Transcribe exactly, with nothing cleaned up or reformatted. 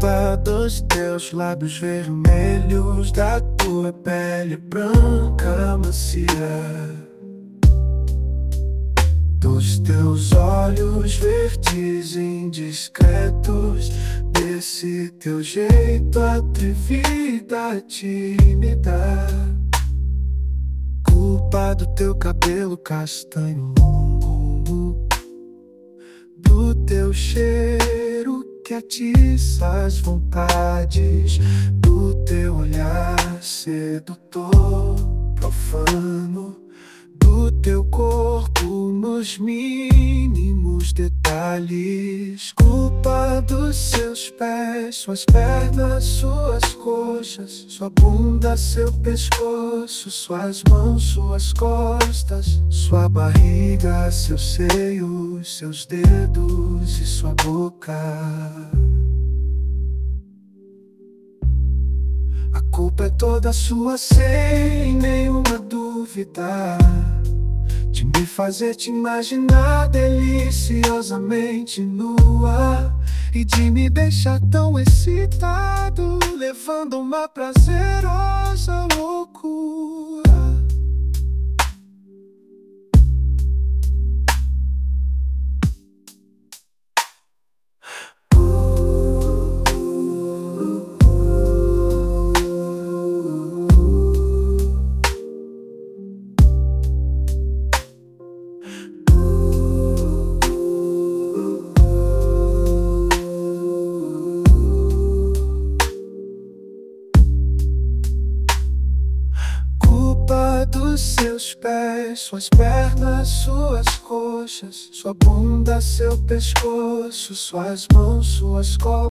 Culpa dos teus lábios vermelhos, da tua pele branca macia, dos teus olhos verdes indiscretos, desse teu jeito atrevida, tímida. Culpa do teu cabelo castanho longo, do teu cheiro que atiça as vontades, do teu olhar sedutor, profano, do teu corpo nos mínimos detalhes. Culpa dos seus pés, suas pernas, suas coxas, sua bunda, seu pescoço, suas mãos, suas costas, sua barriga, seus seios, seus dedos e sua boca. A culpa é toda sua, sem nenhuma dúvida, de me fazer te imaginar deliciosamente nua e de me deixar tão excitado, levando uma prazerosa loucura. Dos seus pés, suas pernas, suas coxas, sua bunda, seu pescoço, suas mãos, suas costas.